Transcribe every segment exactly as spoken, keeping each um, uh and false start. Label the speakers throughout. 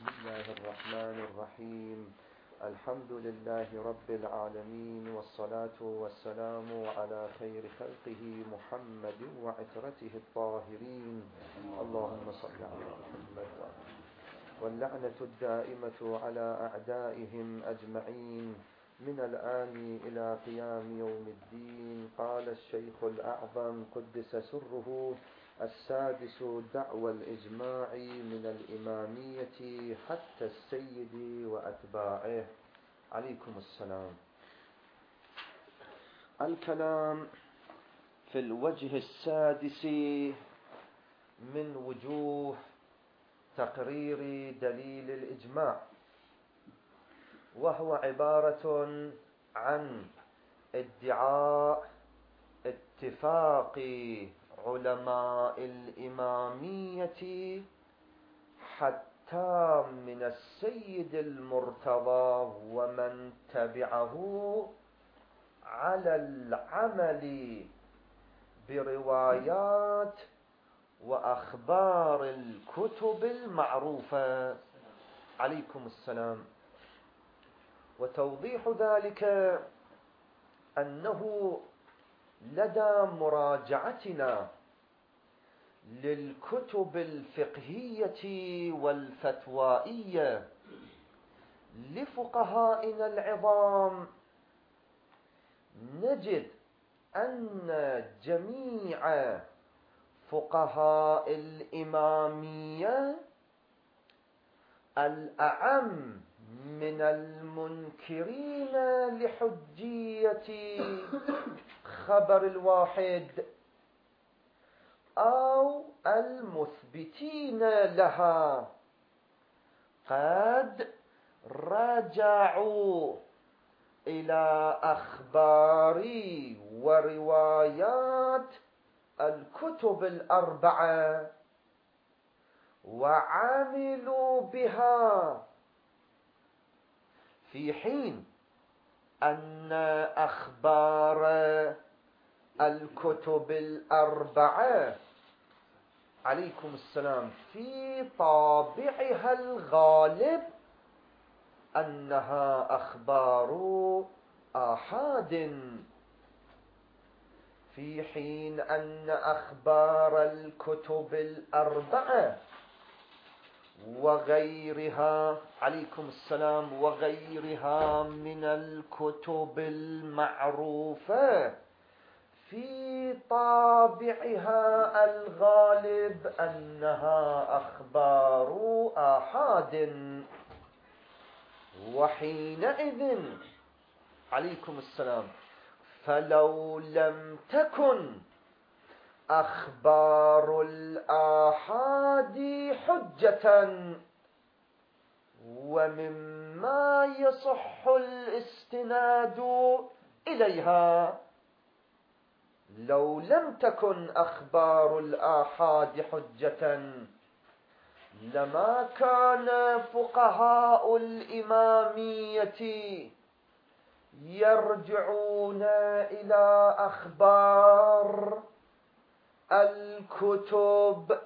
Speaker 1: بسم الله الرحمن الرحيم. الحمد لله رب العالمين، والصلاة والسلام على خير خلقه محمد وعترته الطاهرين. اللهم صل على محمد. واللعنة الدائمة على أعدائهم أجمعين من الآن إلى قيام يوم الدين. قال الشيخ الأعظم قدس سره السادس: دعوى الإجماع من الإمامية حتى السيد وأتباعه. عليكم السلام. الكلام في الوجه السادس من وجوه تقرير دليل الإجماع، وهو عبارة عن ادعاء اتفاق علماء الإمامية حتى من السيد المرتضى ومن تبعه على العمل بروايات وأخبار الكتب المعروفة. عليكم السلام. وتوضيح ذلك أنه لدى مراجعتنا للكتب الفقهية والفتوائية لفقهائنا العظام نجد أن جميع فقهاء الإمامية الأعم من المنكرين لحجية خبر الواحد أو المثبتين لها قد رجعوا إلى أخبار وروايات الكتب الأربعة وعملوا بها، في حين أن أخبار الكتب الأربعة عليكم السلام في طابعها الغالب أنها أخبار آحاد، في حين أن أخبار الكتب الأربعة وغيرها عليكم السلام وغيرها من الكتب المعروفة في طابعها الغالب أنها أخبار آحاد. وحينئذ عليكم السلام فلو لم تكن أخبار الآحاد حجة ومما يصح الاستناد إليها، لو لم تكن أخبار الآحاد حجة لما كان فقهاء الإمامية يرجعون إلى أخبار الكتب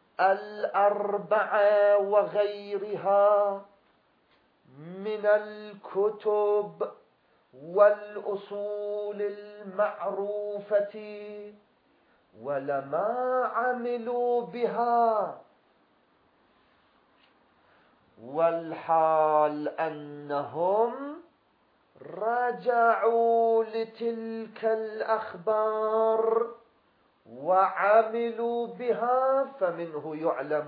Speaker 1: الأربعة وغيرها من الكتب والأصول المعروفة ولما عملوا بها، والحال أنهم رجعوا لتلك الأخبار وعملوا بها، فمنه يعلم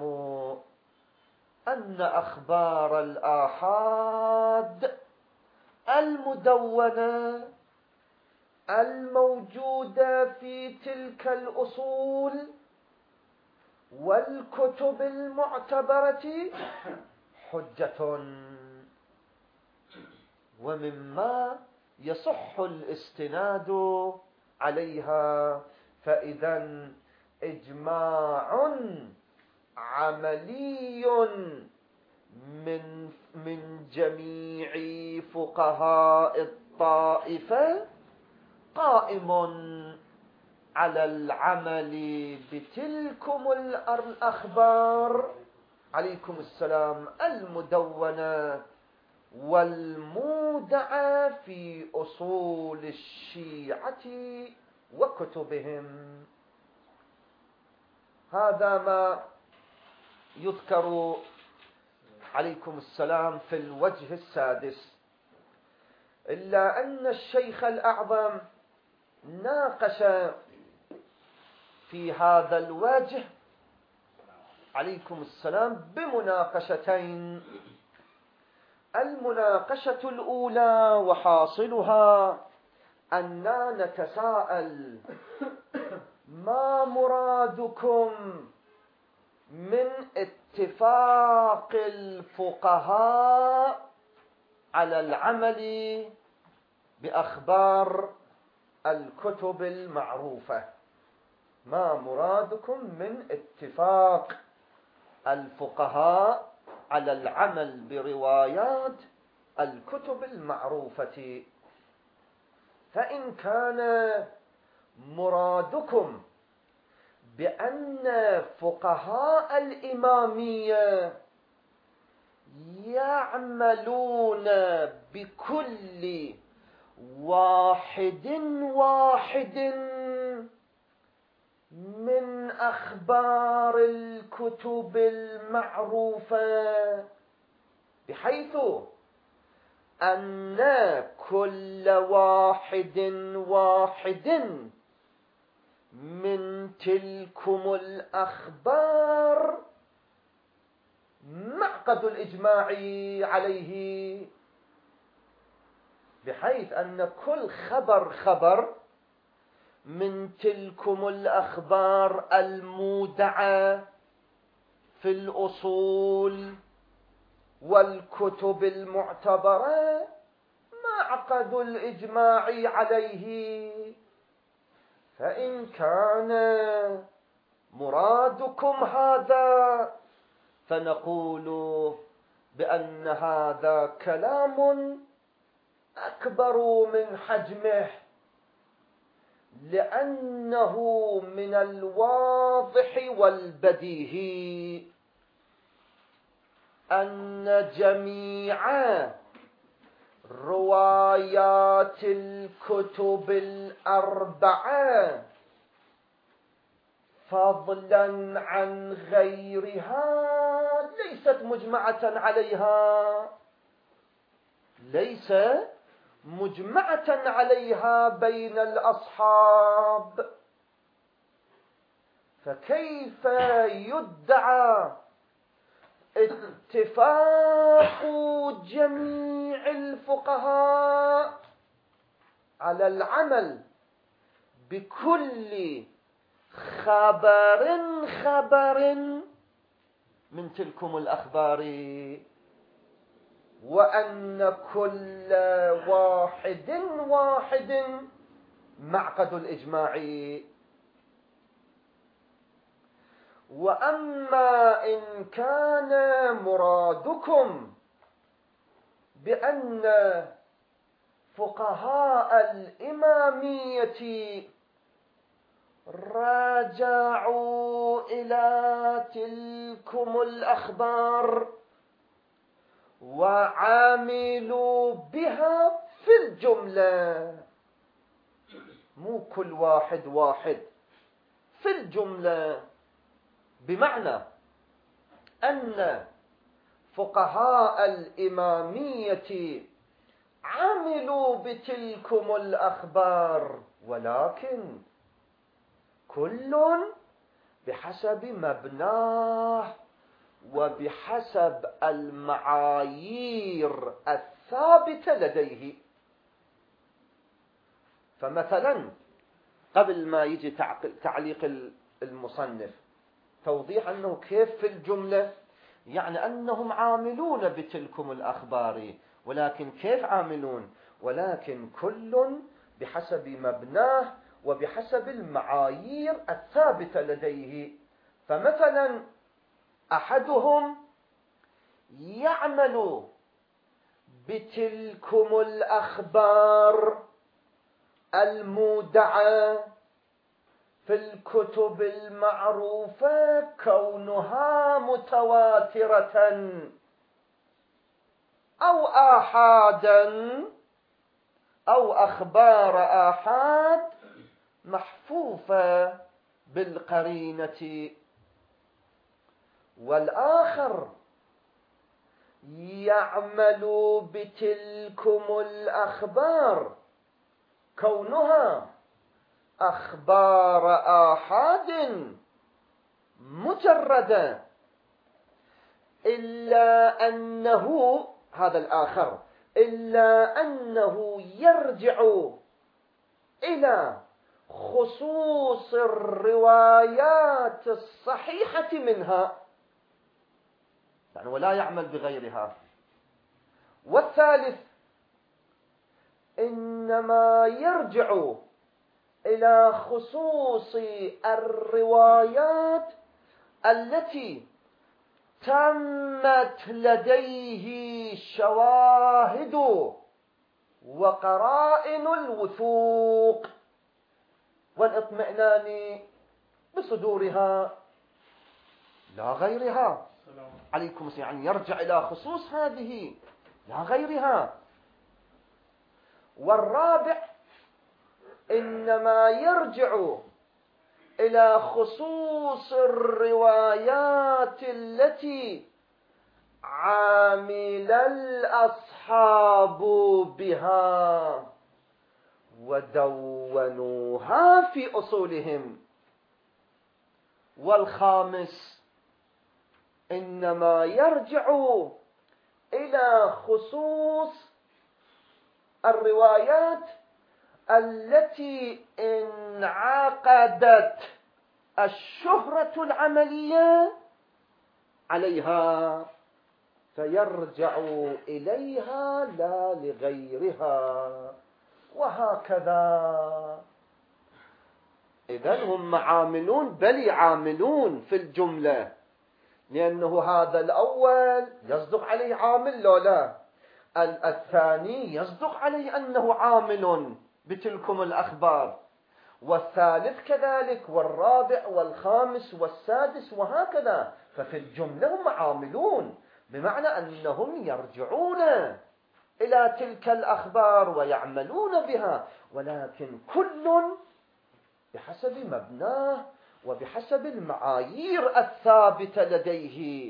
Speaker 1: أن أخبار الآحاد المدونة الموجودة في تلك الأصول والكتب المعتبرة حجة ومما يصح الاستناد عليها. فإذا إجماع عملي من من جميع فقهاء الطائفة قائم على العمل بتلكم الأخبار عليكم السلام المدونة والمودعة في أصول الشيعة وكتبهم. هذا ما يذكر عليكم السلام في الوجه السادس. إلا أن الشيخ الأعظم ناقش في هذا الوجه عليكم السلام بمناقشتين. المناقشة الأولى وحاصلها أننا نتساءل: ما مرادكم من اتفاق الفقهاء على العمل بأخبار الكتب المعروفة؟ ما مرادكم من اتفاق الفقهاء على العمل بروايات الكتب المعروفة؟ فإن كان مرادكم بأن فقهاء الإمامية يعملون بكل واحد واحد من أخبار الكتب المعروفة، بحيث أن كل واحد واحد من تلكم الأخبار معقد الإجماع عليه، بحيث أن كل خبر خبر من تلكم الأخبار المودعة في الأصول والكتب المعتبرة معقد الإجماع عليه. فإن كان مرادكم هذا فنقول بأن هذا كلام أكبر من حجمه، لأنه من الواضح والبديهي أن جميع روايات الكتب الأربعة فضلا عن غيرها ليست مجمعة عليها، ليس مجمعة عليها بين الأصحاب. فكيف يدعى اتفاق جميع الفقهاء على العمل بكل خبر خبر من تلكم الأخبار، وأن كل واحد واحد معقد الإجماع؟ وأما إن كان مرادكم بأن فقهاء الإمامية راجعوا إلى تلكم الأخبار وعاملوا بها في الجملة، مو كل واحد واحد، في الجملة، بمعنى أن فقهاء الإمامية عملوا بتلكم الأخبار، ولكن كل بحسب مبناه وبحسب المعايير الثابتة لديه. فمثلا قبل ما يجي تعليق المصنف توضيح أنه كيف في الجملة، يعني أنهم عاملون بتلكم الأخبار، ولكن كيف عاملون؟ ولكن كل بحسب مبناه وبحسب المعايير الثابتة لديه. فمثلا أحدهم يعمل بتلكم الأخبار المودعة في الكتب المعروفة كونها متواترة أو آحادا أو أخبار آحاد محفوفة بالقرينة، والآخر يعمل بتلكم الأخبار كونها أخبار آحاد مجردة، إلا أنه هذا الآخر إلا أنه يرجع إلى خصوص الروايات الصحيحة منها، يعني ولا يعمل بغيرها. والثالث إنما يرجع إلى خصوص الروايات التي تمت لديه شواهد وقرائن الوثوق والاطمئنان بصدورها لا غيرها. عليكم السلام. يعني يرجع إلى خصوص هذه لا غيرها. والرابع إنما يرجع إلى خصوص الروايات التي عامل الأصحاب بها ودونوها في أصولهم. والخامس إنما يرجع إلى خصوص الروايات التي انعقدت الشهرة العملية عليها فيرجع إليها لا لغيرها، وهكذا. إذن هم عاملون، بل عاملون في الجملة، لأنه هذا الأول يصدق عليه عامل لو لا، الثاني يصدق عليه أنه عامل بتلكم الأخبار، والثالث كذلك، والرابع والخامس والسادس وهكذا. ففي الجملة هم عاملون، بمعنى أنهم يرجعون إلى تلك الأخبار ويعملون بها، ولكن كل بحسب مبناه وبحسب المعايير الثابتة لديه.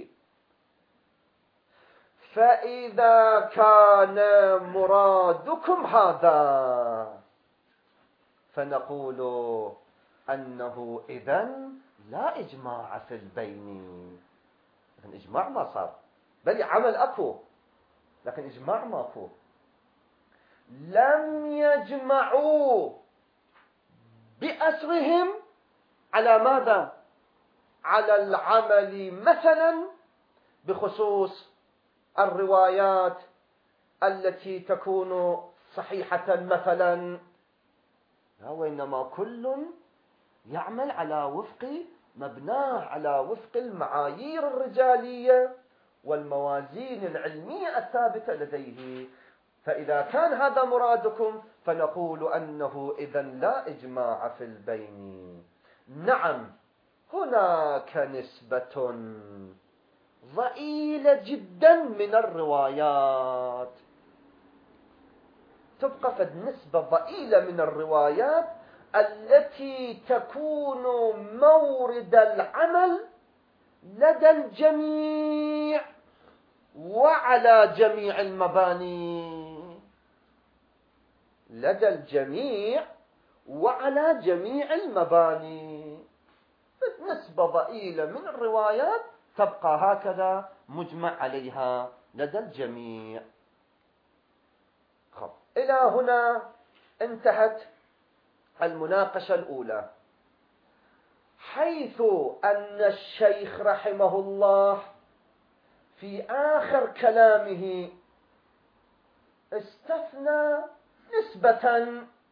Speaker 1: فإذا كان مرادكم هذا فنقول أنه إذن لا إجماع في البين. إذن إجماع ما صار، بل عمل أكو، لكن إجماع ماكو. لم يجمعوا بأسرهم على ماذا؟ على العمل مثلا بخصوص الروايات التي تكون صحيحة مثلا، وإنما كل يعمل على وفق مبناه، على وفق المعايير الرجالية والموازين العلمية الثابتة لديه. فإذا كان هذا مرادكم فنقول أنه إذن لا إجماع في البين. نعم، هناك نسبة ضئيلة جدا من الروايات، تبقى فد نسبة ضئيلة من الروايات التي تكون مورد العمل لدى الجميع وعلى جميع المباني، لدى الجميع وعلى جميع المباني. نسبة ضئيلة من الروايات تبقى هكذا مجمع عليها لدى الجميع. خب، إلى هنا انتهت المناقشة الأولى، حيث أن الشيخ رحمه الله في آخر كلامه استثنى نسبة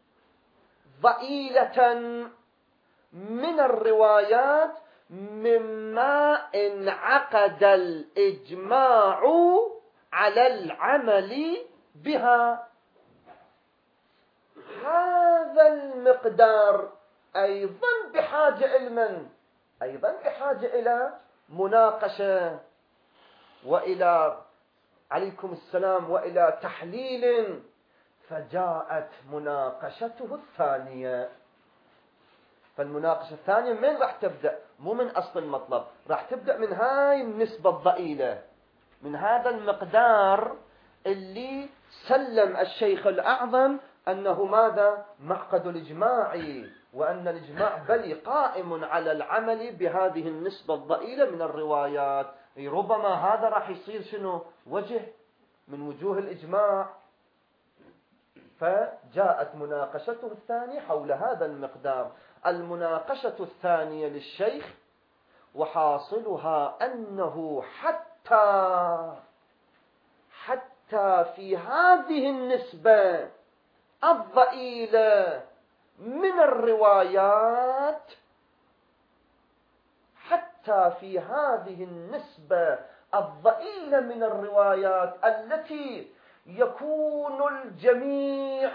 Speaker 1: ضئيلة من الروايات مما انعقد الإجماع على العمل بها. هذا المقدار أيضا بحاجة علما، أيضا بحاجة إلى مناقشة وإلى عليكم السلام وإلى تحليل. فجاءت مناقشته الثانية. فالمناقشة الثانية من راح تبدأ؟ مو من أصل المطلب، راح تبدأ من هاي النسبة الضئيلة، من هذا المقدار اللي سلم الشيخ الأعظم أنه ماذا؟ معقد الإجماع، وأن الإجماع بل قائم على العمل بهذه النسبة الضئيلة من الروايات. ربما هذا راح يصير شنو؟ وجه من وجوه الإجماع. فجاءت مناقشته الثانية حول هذا المقدار. المناقشة الثانية للشيخ وحاصلها أنه حتى حتى في هذه النسبة الضئيلة من الروايات، حتى في هذه النسبة الضئيلة من الروايات التي يكون الجميع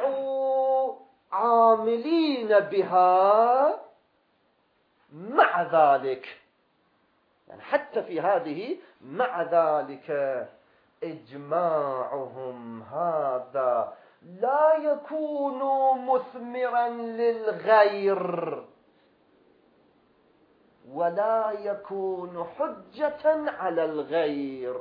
Speaker 1: عاملين بها، مع ذلك يعني حتى في هذه مع ذلك إجماعهم هذا لا يكون مثمرا للغير ولا يكون حجة على الغير.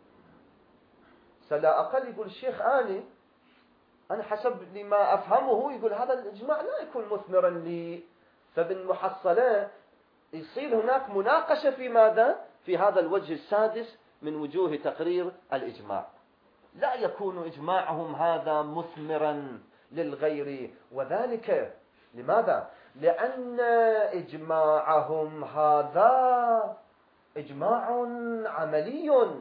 Speaker 1: سلا أقل يقول الشيخ آني أنا حسب لما أفهمه يقول هذا الإجماع لا يكون مثمرا لي. فبالمحصلة يصير هناك مناقشة في ماذا؟ في هذا الوجه السادس من وجوه تقرير الإجماع. لا يكون إجماعهم هذا مثمرا للغير، وذلك لماذا؟ لأن إجماعهم هذا إجماع عملي،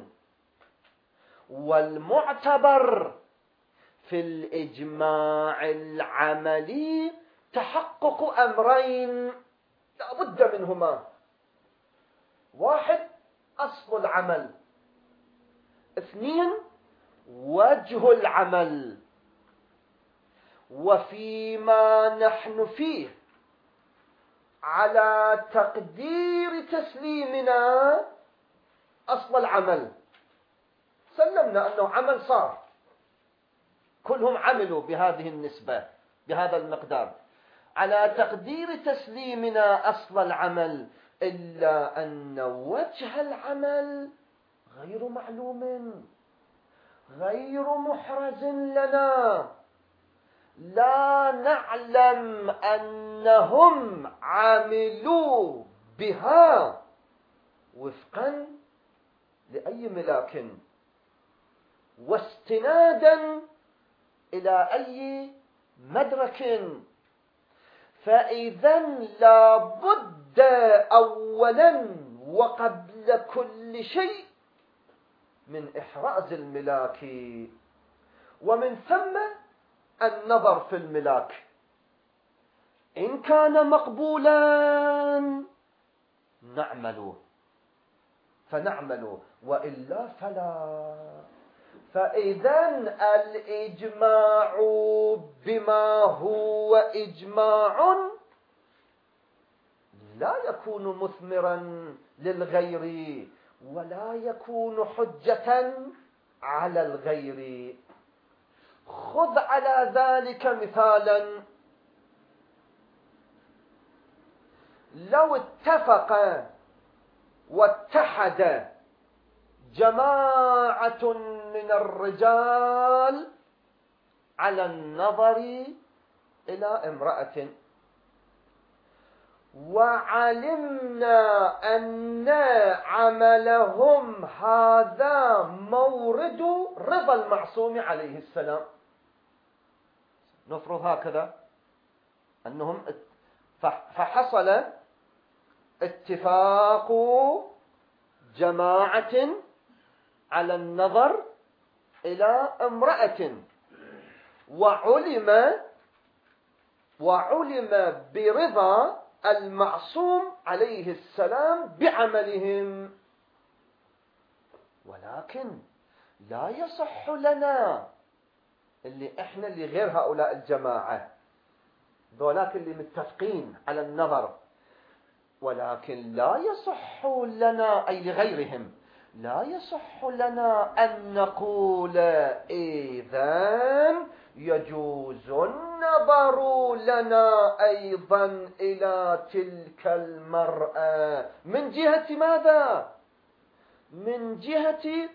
Speaker 1: والمعتبر في الإجماع العملي تحقق أمرين لا بد منهما: واحد أصل العمل، اثنين وجه العمل. وفيما نحن فيه على تقدير تسليمنا أصل العمل، سلمنا أنه عمل صار، كلهم عملوا بهذه النسبة بهذا المقدار، على تقدير تسليمنا أصل العمل، إلا أن وجه العمل غير معلوم غير محرز لنا، لا نعلم أنهم عملوا بها وفقا لأي ملاك واستنادا إلى أي مدرك. فإذا لا بد أولا وقبل كل شيء من إحراز الملاك، ومن ثم النظر في الملاك، إن كان مقبولا نعمل فنعمل، وإلا فلا. فإذا الإجماع بما هو إجماع لا يكون مثمرا للغير ولا يكون حجة على الغير. خذ على ذلك مثالا: لو اتفق واتحد جماعة من الرجال على النظر إلى امرأة، وعلمنا أن عملهم هذا مورد رضا المعصوم عليه السلام، نفرض هكذا أنهم فحصل اتفاق جماعة على النظر إلى امرأة، وعلم وعلم برضا المعصوم عليه السلام بعملهم، ولكن لا يصح لنا اللي احنا اللي غير هؤلاء الجماعة ذولاك اللي متفقين على النظر. ولكن لا يصح لنا، أي لغيرهم، لا يصح لنا أن نقول إذن يجوز النظر لنا أيضا إلى تلك المرأة. من جهة ماذا؟ من جهة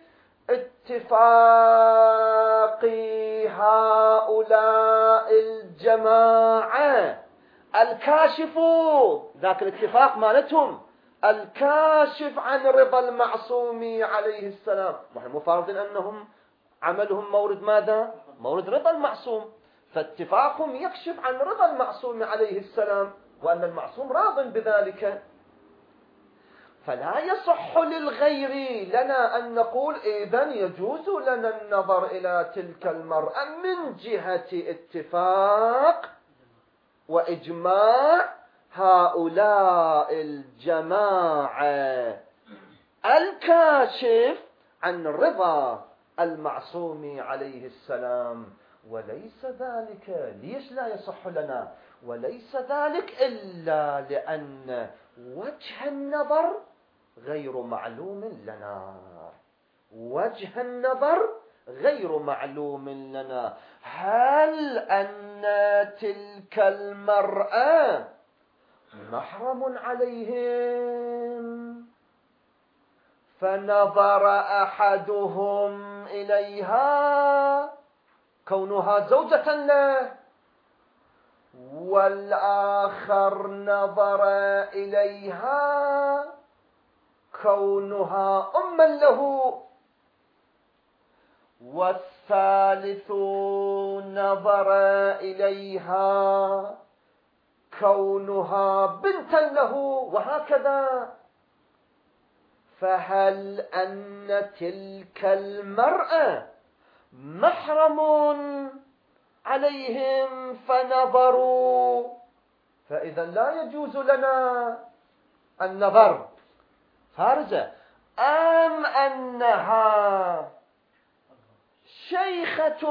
Speaker 1: اتفاق هؤلاء الجماعة الكاشف، ذاك الاتفاق مالتهم الكاشف عن رضا المعصوم عليه السلام. ونحن مفارضين أنهم عملهم مورد ماذا؟ مورد رضا المعصوم. فاتفاقهم يكشف عن رضا المعصوم عليه السلام، وأن المعصوم راض بذلك. فلا يصح للغير لنا أن نقول إذن يجوز لنا النظر إلى تلك المرأة من جهة اتفاق وإجماع هؤلاء الجماعة الكاشف عن رضا المعصوم عليه السلام. وليس ذلك، ليش لا يصح لنا؟ وليس ذلك إلا لأن وجه النظر غير معلوم لنا. وجه النظر غير معلوم لنا. هل أن تلك المرأة محرم عليهم فنظر أحدهم إليها كونها زوجة له، والآخر نظر إليها كونها أما له، والثالث نظر إليها كونها بنتا له، وهكذا. فهل أن تلك المرأة محرم عليهم فنظروا، فإذا لا يجوز لنا النظر خارجة، أم أنها شيخة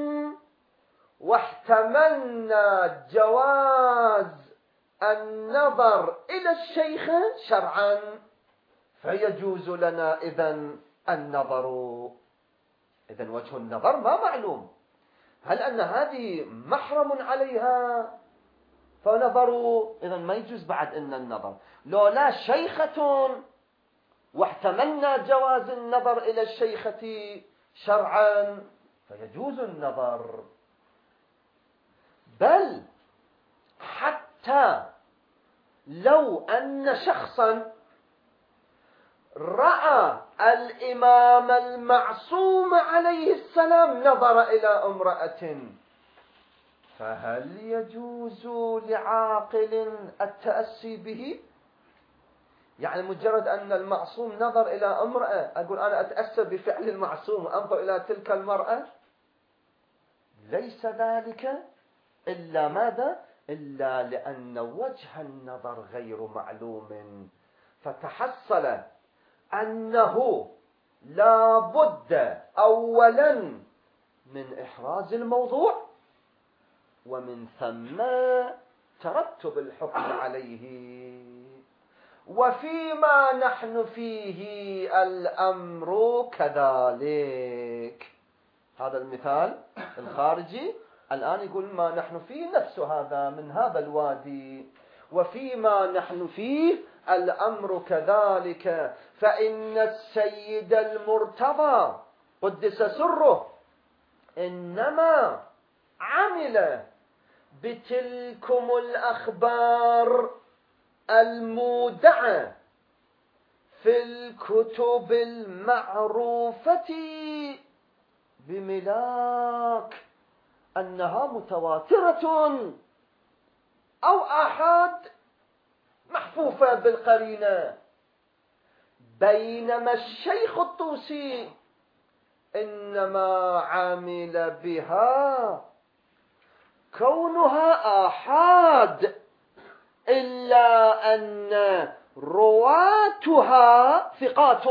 Speaker 1: واحتملنا جواز النظر إلى الشيخة شرعا فيجوز لنا إذن النظر. إذن وجه النظر ما معلوم. هل أن هذه محرم عليها فنظروا، إذن ما يجوز بعد إن النظر. لو لا شيخة واحتملنا جواز النظر إلى الشيخة شرعا فيجوز النظر. بل حتى لو أن شخصا رأى الإمام المعصوم عليه السلام نظر إلى امرأة، فهل يجوز لعاقل التأسي به؟ يعني مجرد أن المعصوم نظر إلى امرأة أقول أنا أتأسى بفعل المعصوم وأنظر إلى تلك المرأة؟ ليس ذلك إلا ماذا؟ إلا لأن وجه النظر غير معلوم. فتحصل أنه لا بد أولا من إحراز الموضوع، ومن ثم ترتب الحكم عليه. وفيما نحن فيه الأمر كذلك. هذا المثال الخارجي الآن يقول ما نحن فيه نفس هذا من هذا الوادي. وفيما نحن فيه الأمر كذلك، فإن السيد المرتضى قدس سره إنما عمل بتلكم الأخبار المودعة في الكتب المعروفة بملاك أنها متواترة أو آحاد محفوفة بالقرينة، بينما الشيخ الطوسي إنما عمل بها كونها آحاد، إلا أن رواتها ثقات.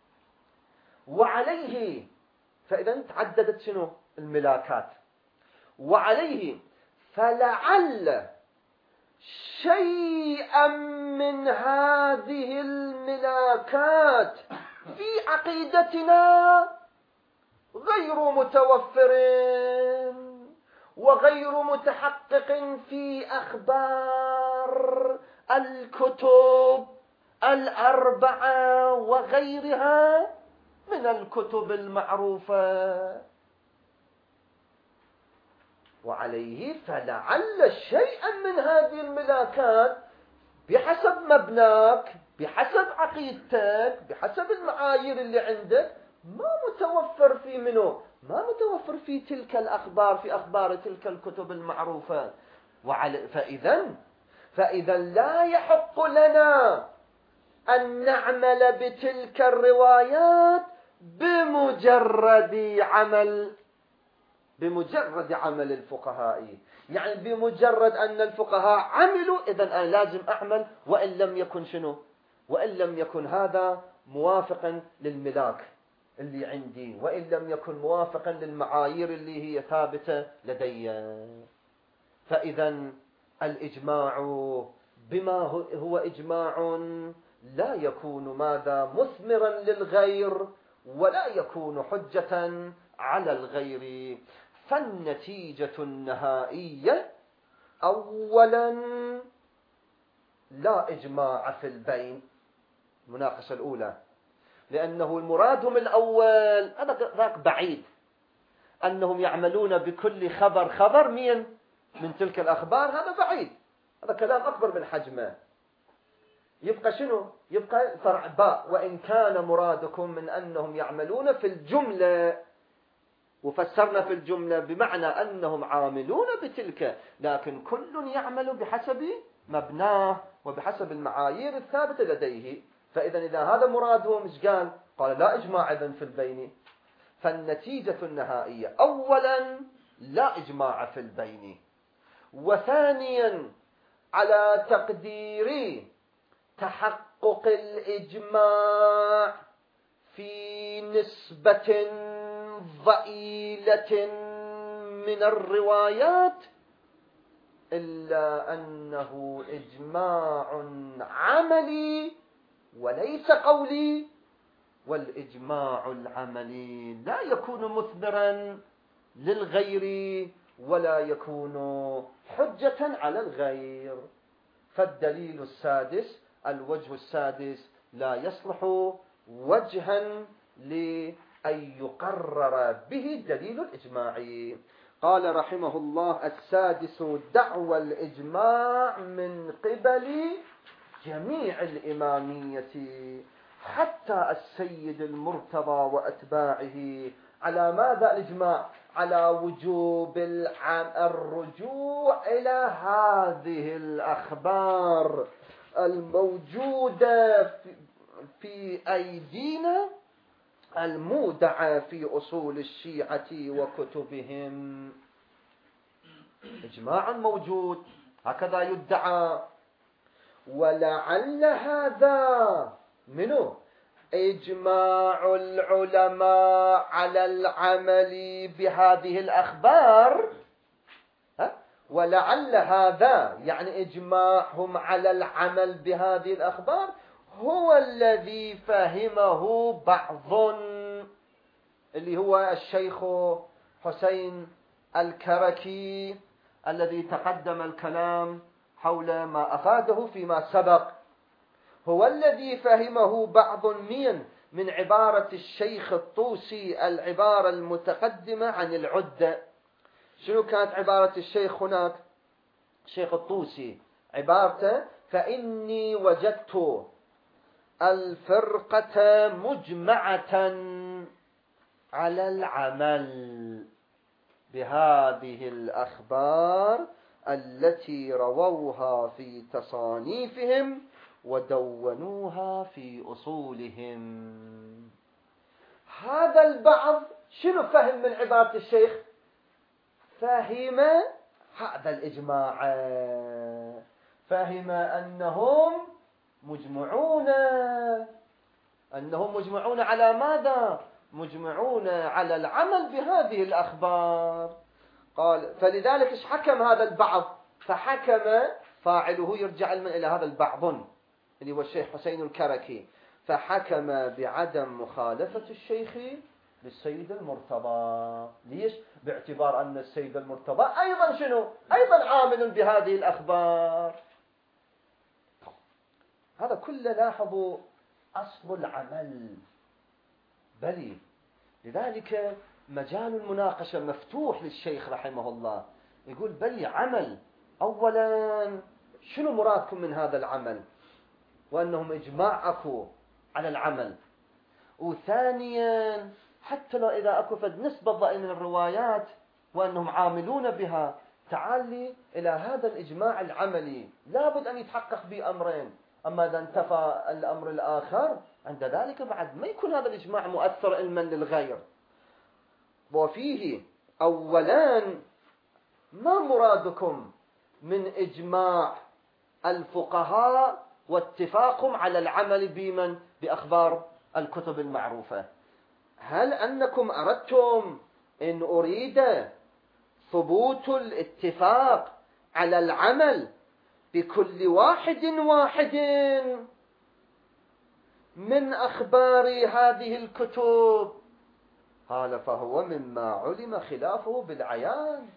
Speaker 1: وعليه فإذا تعددت شنو الملاكات، وعليه فلعل شيئا من هذه الملاكات في عقيدتنا غير متوفر وغير متحقق في أخبار الكتب الأربعة وغيرها من الكتب المعروفة. وعليه فلعل شيئا من هذه الملاكات بحسب مبناك بحسب عقيدتك بحسب المعايير اللي عندك ما متوفر في منه ما متوفر في تلك الأخبار في أخبار تلك الكتب المعروفة. فإذا فإذا لا يحق لنا أن نعمل بتلك الروايات بمجرد عمل بمجرد عمل الفقهاء، يعني بمجرد أن الفقهاء عملوا إذن أنا لازم أعمل وإن لم يكن شنو وإن لم يكن هذا موافقا للملاك اللي عندي وإن لم يكن موافقا للمعايير اللي هي ثابتة لدي. فإذا الإجماع بما هو إجماع لا يكون ماذا مثمرا للغير ولا يكون حجة على الغير. فالنتيجة النهائية أولا لا إجماع في البين، المناقشة الأولى، لأنه المراد الأول هذا ذاك بعيد أنهم يعملون بكل خبر خبر مين من تلك الأخبار، هذا بعيد، هذا كلام أكبر من حجمه. يبقى شنو؟ يبقى فرع باء، وإن كان مرادكم من أنهم يعملون في الجملة، وفسرنا في الجملة بمعنى أنهم عاملون بتلك، لكن كل يعمل بحسب مبناه وبحسب المعايير الثابتة لديه. فإذا إذا هذا مرادهم إيش قال؟ قال لا إجماع إذن في البين. فالنتيجة النهائية أولا لا إجماع في البين، وثانيا على تقدير تحقق الإجماع في نسبة ضئيلة من الروايات إلا أنه إجماع عملي وليس قولي، والإجماع العملي لا يكون مثمرا للغير ولا يكون حجة على الغير. فالدليل السادس الوجه السادس لا يصلح وجها لأن يقرر به دليل الإجماع. قال رحمه الله: السادس دعوى الإجماع من قبل جميع الإمامية حتى السيد المرتضى وأتباعه على ماذا الإجماع؟ على وجوب الرجوع إلى هذه الأخبار الموجودة في أيدينا المودعة في أصول الشيعة وكتبهم. إجماع موجود هكذا يدعى، ولعل هذا منه إجماع العلماء على العمل بهذه الأخبار، ولعل هذا يعني إجماعهم على العمل بهذه الأخبار هو الذي فهمه بعض، اللي هو الشيخ حسين الكركي الذي تقدم الكلام حول ما أفاده فيما سبق، هو الذي فهمه بعض من من عبارة الشيخ الطوسي العبارة المتقدمة عن العدة. شنو كانت عبارة الشيخ هناك؟ الشيخ الطوسي عبارته: فإني وجدت الفرقة مجمعة على العمل بهذه الأخبار التي رووها في تصانيفهم ودونوها في أصولهم. هذا البعض شنو فهم من عبارة الشيخ؟ فهم هذا الإجماع، فهم أنهم مجمعون أنهم مجمعون على ماذا؟ مجمعون على العمل بهذه الأخبار. قال فلذلك إيش حكم هذا البعض؟ فحكم فاعله يرجع إلى هذا البعض اللي هو الشيخ حسين الكركي، فحكم بعدم مخالفة الشيخ للسيد المرتضى. ليش؟ باعتبار أن السيد المرتضى أيضا شنو؟ أيضا عامل بهذه الأخبار. هذا كله لاحظوا أصل العمل بلي. لذلك مجال المناقشة مفتوح للشيخ رحمه الله، يقول بلي عمل. أولا شنو مرادكم من هذا العمل؟ وأنهم إجماع أكو على العمل. وثانيا حتى لو إذا أكو فد نسبة ضئيلة من الروايات وأنهم عاملون بها، تعالي إلى هذا الإجماع العملي لابد أن يتحقق بأمرين. أما إذا انتفى الأمر الآخر عند ذلك بعد ما يكون هذا الإجماع مؤثر علما للغير. وفيه أولا ما مرادكم من إجماع الفقهاء واتفاقهم على العمل بمن؟ بأخبار الكتب المعروفة. هل أنكم أردتم إن أريد ثبوت الاتفاق على العمل بكل واحد واحد من أخبار هذه الكتب؟ قال فهو مما علم خلافه بالعيان.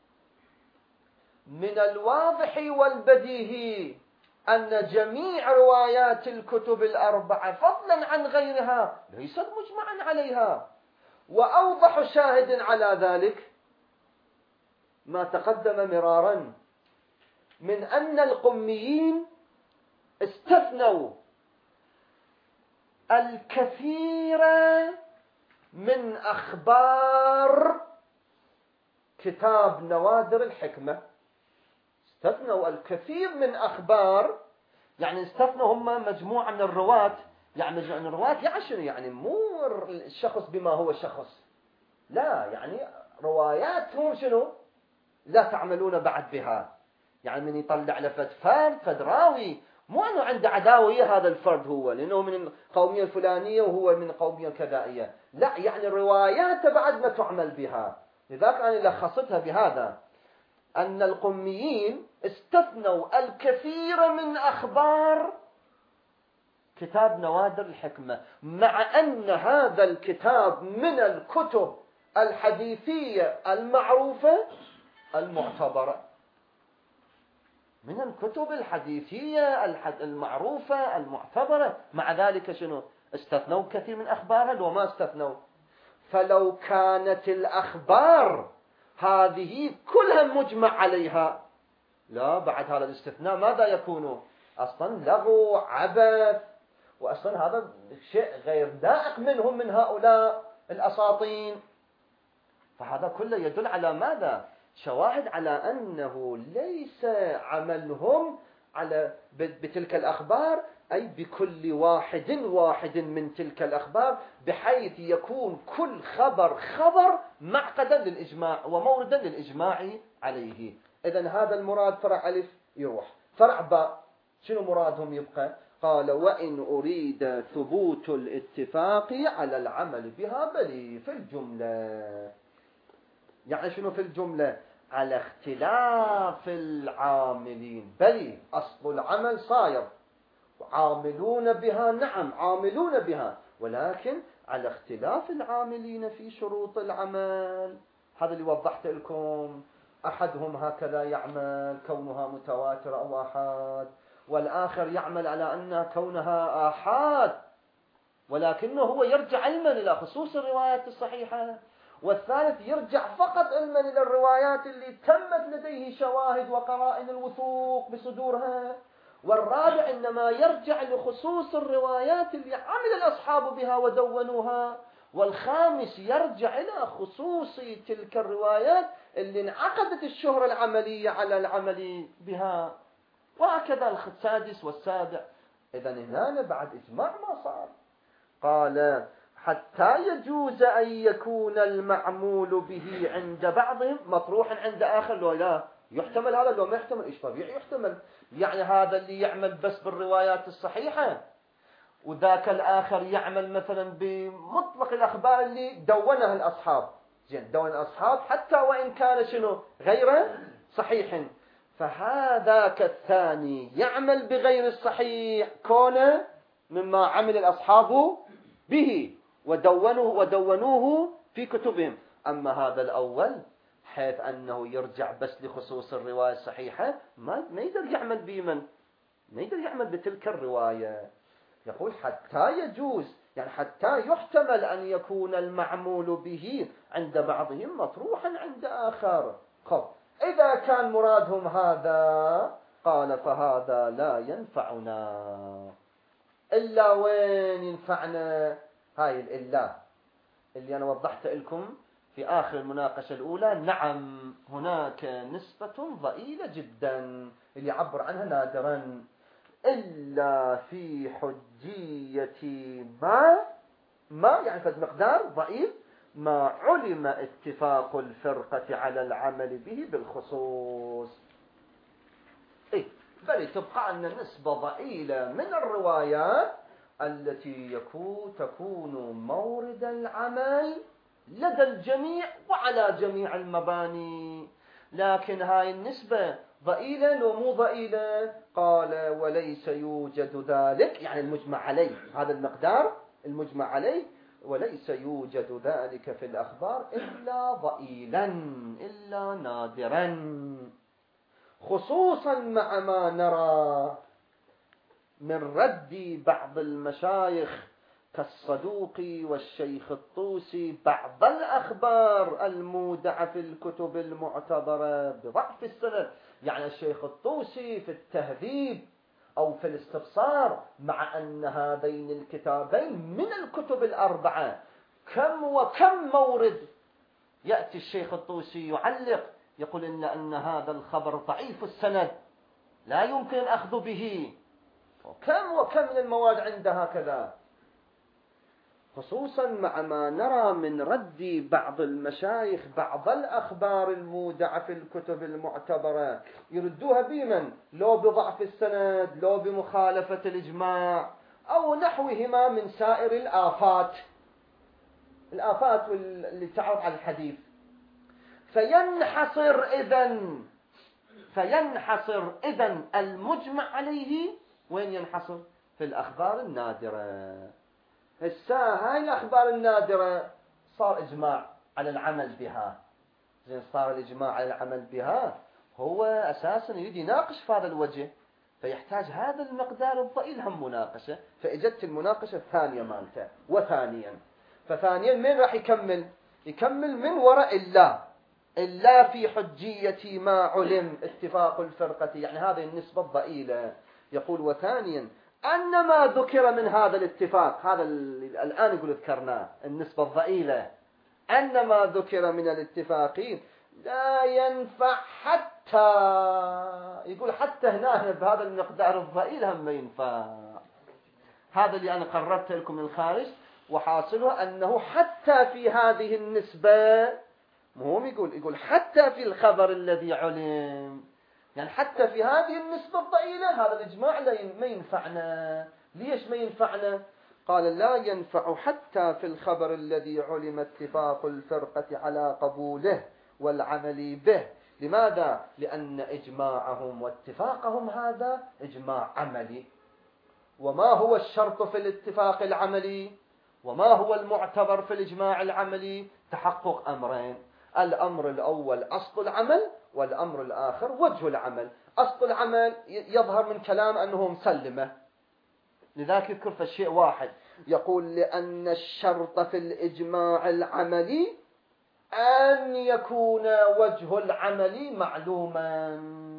Speaker 1: من الواضح والبديهي أن جميع روايات الكتب الأربعة فضلا عن غيرها ليست مجمعا عليها. وأوضح شاهد على ذلك ما تقدم مرارا من أن القميين استثنوا الكثير من أخبار كتاب نوادر الحكمة. استثنوا الكثير من أخبار، يعني استثنوا هم مجموعة من الرواة. يعني مجموعة من الرواة يعني شنو؟ يعني مو الشخص بما هو شخص، لا، يعني رواياتهم شنو؟ لا تعملون بعد بها. يعني من يطلع لفت فرد فد راوي، مو أنه عنده عداوية هذا الفرد هو لأنه من القومية الفلانية وهو من القومية الكذائية، لا، يعني الروايات بعد ما تعمل بها. لذلك أنا لخصتها بهذا، أن القميين استثنوا الكثير من أخبار كتاب نوادر الحكمة، مع أن هذا الكتاب من الكتب الحديثية المعروفة المعتبرة، من الكتب الحديثية المعروفة المعتبرة. مع ذلك شنو؟ استثنوا كثير من أخبارها وما استثنوا. فلو كانت الأخبار هذه كلها مجمع عليها، لا، بعد هذا الاستثناء ماذا يكون؟ أصلا لغو عبث، وأصلا هذا شيء غير دائق منهم من هؤلاء الأساطين. فهذا كله يدل على ماذا؟ شواهد على أنه ليس عملهم على بتلك الأخبار أي بكل واحد واحد من تلك الأخبار، بحيث يكون كل خبر خبر معقدا للإجماع وموردا للإجماع عليه. إذن هذا المراد فرع ألف يروح. فرع باء شنو مرادهم يبقى؟ قال وإن أريد ثبوت الاتفاق على العمل بها بلي في الجملة. يعني شنو في الجملة؟ على اختلاف العاملين. بلي أصل العمل صاير عاملون بها، نعم عاملون بها، ولكن على اختلاف العاملين في شروط العمل. هذا اللي وضحت لكم. أحدهم هكذا يعمل كونها متواترة أو آحاد، والآخر يعمل على أن كونها آحاد ولكنه هو يرجع علما إلى خصوص الروايات الصحيحة، والثالث يرجع فقط علما إلى الروايات اللي تمت لديه شواهد وقرائن الوثوق بصدورها، والرابع إنما يرجع لخصوص الروايات اللي عمل الأصحاب بها ودونوها، والخامس يرجع إلى خصوص تلك الروايات اللي انعقدت الشهرة العملية على العمل بها، وهكذا السادس والسابع. إذن هنا بعد إجماع ما صار. قال حتى يجوز أن يكون المعمول به عند بعضهم مطروحا عند آخر. لو لا يحتمل هذا، لو ما يحتمل إيش طبيعي يحتمل. يعني هذا اللي يعمل بس بالروايات الصحيحة، وذاك الآخر يعمل مثلا بمطلق الأخبار اللي دونها الأصحاب، زين دون الأصحاب حتى وإن كان شنو غير صحيح. فهذاك الثاني يعمل بغير الصحيح كونه مما عمل الأصحاب به ودونوه, ودونوه في كتبهم. أما هذا الأول حيث أنه يرجع بس لخصوص الرواية الصحيحة ما ما يقدر يعمل بمن ما يقدر يعمل بتلك الرواية. يقول حتى يجوز يعني حتى يحتمل أن يكون المعمول به عند بعضهم مطروحا عند آخر. خب إذا كان مرادهم هذا قال فهذا لا ينفعنا. إلا وين ينفعنا؟ هاي الإلا اللي أنا وضحت لكم في آخر المناقشة الأولى. نعم هناك نسبة ضئيلة جدا اللي يعبر عنها نادرا إلا في حجية ما ما يعني فد مقدار ضئيل ما علم اتفاق الفرقة على العمل به بالخصوص. إيه بل تبقى أن نسبة ضئيلة من الروايات التي يكون تكون مورد العمل لدى الجميع وعلى جميع المباني. لكن هاي النسبة ضئيلة لو مو ضئيلة؟ قال وليس يوجد ذلك يعني المجمع عليه هذا المقدار المجمع عليه وليس يوجد ذلك في الأخبار إلا ضئيلا إلا نادرا، خصوصا مع ما نرى من رد بعض المشايخ كالصدوقي والشيخ الطوسي بعض الأخبار المودعة في الكتب المعتبرة بضعف السند. يعني الشيخ الطوسي في التهذيب أو في الاستبصار مع أن هذين الكتابين من الكتب الأربعة كم وكم مورد يأتي الشيخ الطوسي يعلق يقول إن, أن هذا الخبر ضعيف السند لا يمكن الأخذ به، وكم وكم من المواد عنده هكذا، خصوصا مع ما نرى من رد بعض المشايخ بعض الأخبار المودعة في الكتب المعتبرة يردوها بمن لو بضعف السند لو بمخالفة الإجماع أو نحوهما من سائر الآفات الآفات اللي تعرض على الحديث. فينحصر إذن فينحصر إذن المجمع عليه وين ينحصر؟ في الأخبار النادرة. هسه هاي الأخبار النادرة صار إجماع على العمل بها. زين صار الإجماع على العمل بها هو أساسا يريد يناقش في هذا الوجه، فيحتاج هذا المقدار الضئيل هم مناقشة. فإجت المناقشة الثانية مالته. وثانيا فثانيا من راح يكمل؟ يكمل من وراء إلا إلا في حجية ما علم اتفاق الفرقة، يعني هذه النسبة الضئيلة. يقول وثانيا أن ما ذكر من هذا الاتفاق، هذا الآن يقول ذكرناه النسبة الضئيلة، أن ما ذكر من الاتفاقين لا ينفع حتى، يقول حتى هنا بهذا المقدار الضئيل هم ما ينفع. هذا اللي أنا قررت لكم من الخارج، وحاصله أنه حتى في هذه النسبة مهم يقول يقول حتى في الخبر الذي علم، يعني حتى في هذه النسبة الضئيلة هذا الإجماع ما ينفعنا. ليش ما ينفعنا؟ قال لا ينفع حتى في الخبر الذي علم اتفاق الفرقة على قبوله والعمل به. لماذا؟ لأن إجماعهم واتفاقهم هذا إجماع عملي. وما هو الشرط في الاتفاق العملي؟ وما هو المعتبر في الإجماع العملي؟ تحقق أمرين. الأمر الأول أصل العمل، والأمر الآخر وجه العمل. أصل العمل يظهر من كلام أنه مسلمة، لذلك يذكر في الشيء واحد يقول لأن الشرط في الإجماع العملي أن يكون وجه العمل معلوما.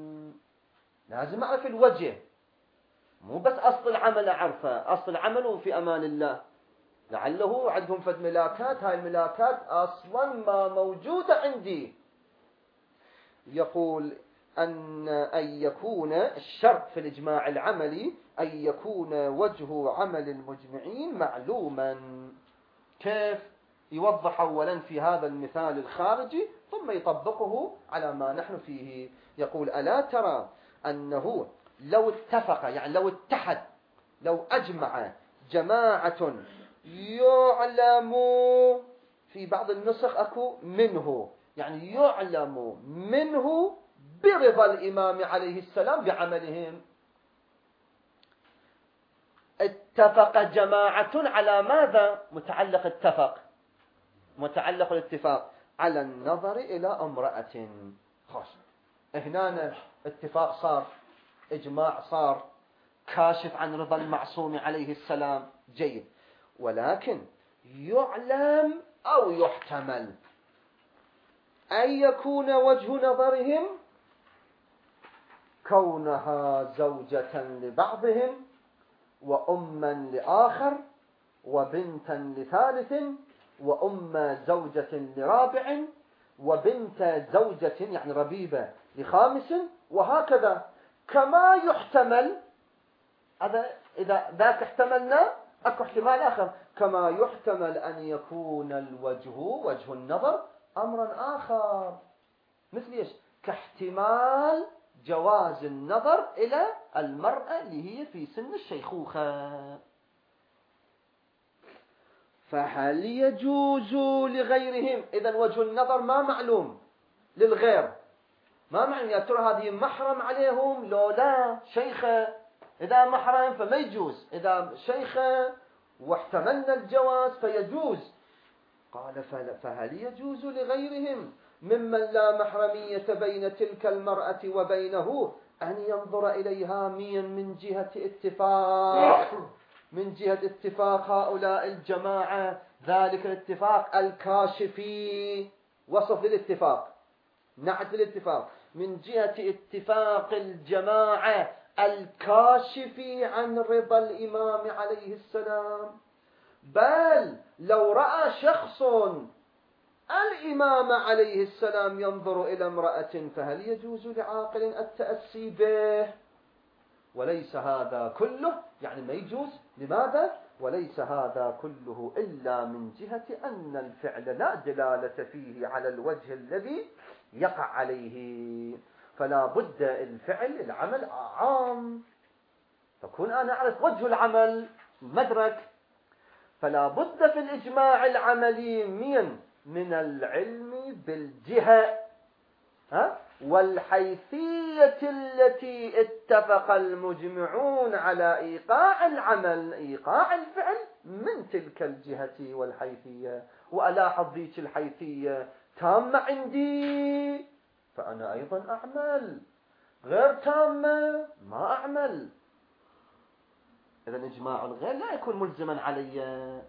Speaker 1: لازم أعرف الوجه، مو بس أصل العمل أعرفه. أصل العمل في أمان الله، لعله عندهم فد ملاكات، هاي الملاكات أصلا ما موجودة عندي. يقول أن أن يكون الشرط في الإجماع العملي أن يكون وجه عمل المجمعين معلوما. كيف؟ يوضح أولا في هذا المثال الخارجي ثم يطبقه على ما نحن فيه. يقول ألا ترى أنه لو اتفق، يعني لو اتحد، لو أجمع جماعة يعلم في بعض النسخ أكو منه، يعني يعلم منه برضا الإمام عليه السلام بعملهم. اتفق جماعة على ماذا؟ متعلق اتفق، متعلق الاتفاق على النظر إلى امرأة. خاص هنا اتفاق صار، إجماع صار، كاشف عن رضا المعصوم عليه السلام، جيد. ولكن يعلم أو يحتمل أن يكون وجه نظرهم كونها زوجة لبعضهم وأما لآخر وبنتا لثالث وأم زوجة لرابع وبنت زوجة يعني ربيبة لخامس، وهكذا. كما يحتمل هذا، إذا ذاك احتملنا أكو احتمال آخر، كما يحتمل أن يكون الوجه وجه النظر أمرا آخر، مثل إيش؟ كاحتمال جواز النظر إلى المرأة اللي هي في سن الشيخوخة. فهل يجوز لغيرهم؟ إذن وجه النظر ما معلوم للغير، ما معلوم يا ترى هذه محرم عليهم لو لا شيخة. إذا محرم فما يجوز، إذا شيخة واحتملنا الجواز فيجوز. قال فهل يجوز لغيرهم ممن لا محرمية بين تلك المرأة وبينه أن ينظر إليها من جهة اتفاق، من جهة اتفاق هؤلاء الجماعة، ذلك الاتفاق الكاشفي، وصف للاتفاق، نعت للاتفاق، من جهة اتفاق الجماعة الكاشفي عن رضا الإمام عليه السلام. بل لو رأى شخص الإمام عليه السلام ينظر إلى امرأة فهل يجوز لعاقل التأسي به؟ وليس هذا كله، يعني ما يجوز. لماذا؟ وليس هذا كله إلا من جهة أن الفعل لا دلالة فيه على الوجه الذي يقع عليه، فلا بد الفعل العمل عام، فكون أنا أعرف وجه العمل مدرك، فلا بد في الإجماع العملي من من العلم بالجهة ها والحيثية التي اتفق المجمعون على إيقاع العمل، إيقاع الفعل من تلك الجهة والحيثية. وألاحظ ذيك الحيثية تامة عندي فأنا أيضا أعمل، غير تامة ما أعمل. إذن إجماع الغير لا يكون ملزما علي.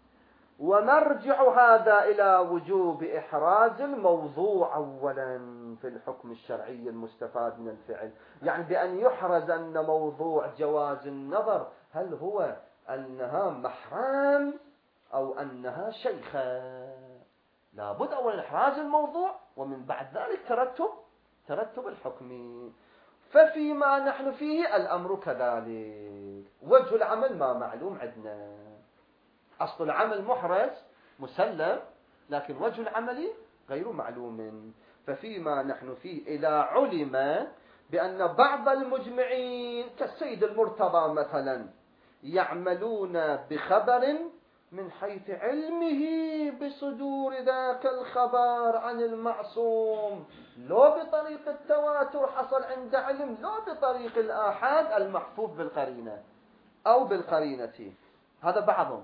Speaker 1: ومرجع هذا إلى وجوب إحراز الموضوع أولا في الحكم الشرعي المستفاد من الفعل، يعني بأن يحرز أن موضوع جواز النظر هل هو أنها محرم أو أنها شيخة. لابد أولا إحراز الموضوع ومن بعد ذلك ترتب ترتب الحكم. ففيما نحن فيه الأمر كذلك. وجه العمل ما معلوم عندنا، أصل العمل محرز مسلم، لكن وجه العمل غير معلوم. ففيما نحن فيه إذا علم بأن بعض المجمعين كالسيد المرتضى مثلا يعملون بخبر من حيث علمه بصدور ذاك الخبر عن المعصوم، لو بطريق التواتر حصل عند علم، لو بطريق الآحاد المحفوظ بالقرينة أو بالقرينة، هذا بعضهم.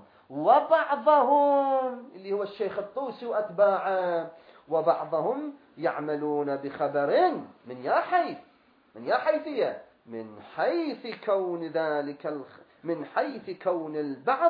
Speaker 1: وبعضهم اللي هو الشيخ الطوسي وأتباعه، وبعضهم يعملون بخبر من يا حيث من يا حيثية من حيث كون ذلك الخ... من حيث كون البعض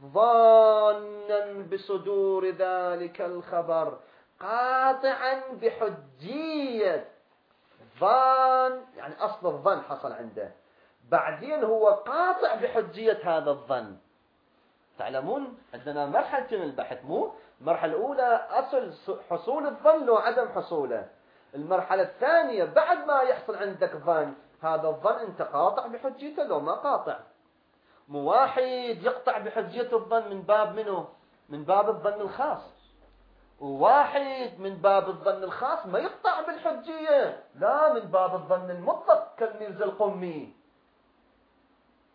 Speaker 1: ظانا بصدور ذلك الخبر قاطعا بحجية. ظان يعني أصل الظن حصل عنده، بعدين هو قاطع بحجية هذا الظن. تعلمون عندنا مرحلتين من البحث، مو المرحلة الأولى أصل حصول الظن وعدم حصوله، المرحلة الثانية بعد ما يحصل عندك ظن هذا الظن أنت قاطع بحجيته لو ما قاطع. مو واحد يقطع بحجية الظن من باب منه من باب الظن الخاص، وواحد من باب الظن الخاص ما يقطع بالحجية، لا من باب الظن المطلق كالميرزا القمي.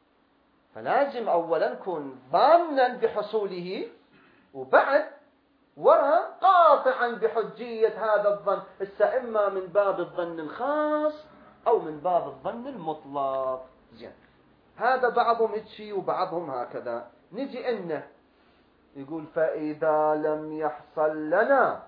Speaker 1: فلازم أولا نكون ظانا بحصوله، وبعد ورى قاطعا بحجية هذا الظن، إما من باب الظن الخاص أو من باب الظن المطلق. زين، هذا بعضهم اتشي وبعضهم هكذا. نجي إنه يقول فإذا لم يحصل لنا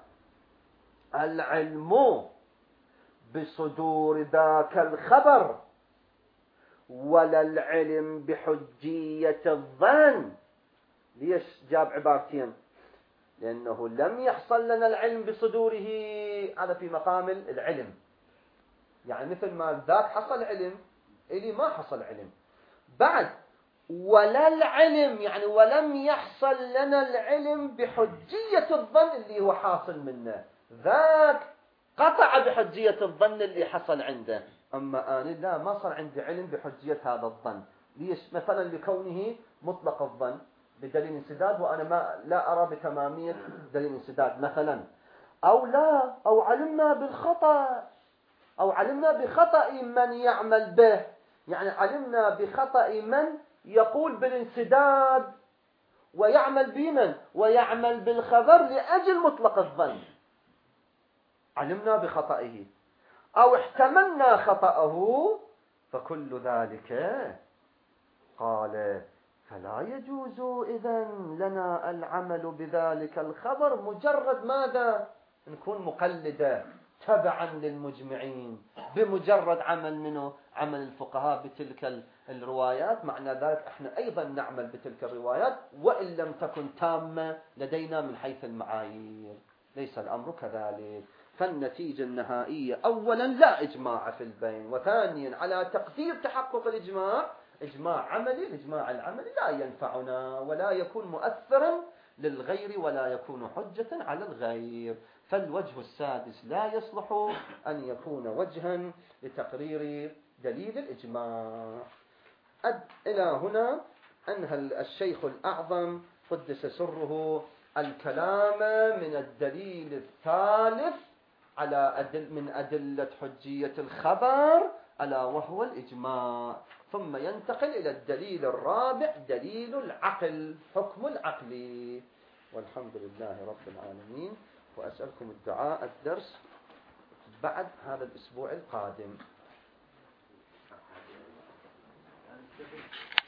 Speaker 1: العلم بصدور ذاك الخبر ولا العلم بحجية الظن. ليش جاب عبارتين؟ لأنه لم يحصل لنا العلم بصدوره، هذا في مقام العلم، يعني مثل ما ذاك حصل علم إلي ما حصل علم. بعد ولا العلم، يعني ولم يحصل لنا العلم بحجية الظن اللي هو حاصل منه. ذاك قطع بحجية الظن اللي حصل عنده، أما أنا لا، ما صار عندي علم بحجية هذا الظن. ليش؟ مثلا لكونه مطلق الظن بدليل انسداد، وأنا ما لا أرى بتمامية دليل انسداد مثلا. أو لا، أو علمنا بالخطأ، أو علمنا بخطأ من يعمل به، يعني علمنا بخطأ من يقول بالانسداد ويعمل بمن ويعمل بالخبر لأجل مطلق الظن، علمنا بخطئه أو احتملنا خطأه، فكل ذلك قال فلا يجوز إذن لنا العمل بذلك الخبر مجرد ماذا؟ نكون مقلدة تبعا للمجمعين بمجرد عمل منه عمل الفقهاء بتلك الروايات. معنى ذلك احنا أيضا نعمل بتلك الروايات وإن لم تكن تامة لدينا من حيث المعايير. ليس الأمر كذلك. فالنتيجة النهائية أولا لا إجماع في البين، وثانيا على تقدير تحقق الإجماع، إجماع عملي، الإجماع العملي لا ينفعنا ولا يكون مؤثرا للغير ولا يكون حجة على الغير. فالوجه السادس لا يصلح أن يكون وجها لتقرير دليل الإجماع. إلى هنا أنهى الشيخ الأعظم قدس سره الكلام من الدليل الثالث على أدل من أدلة حجية الخبر ألا وهو الإجماع، ثم ينتقل إلى الدليل الرابع دليل العقل، حكم العقل. والحمد لله رب العالمين. وأسألكم الدعاء الدرس بعد هذا الأسبوع القادم.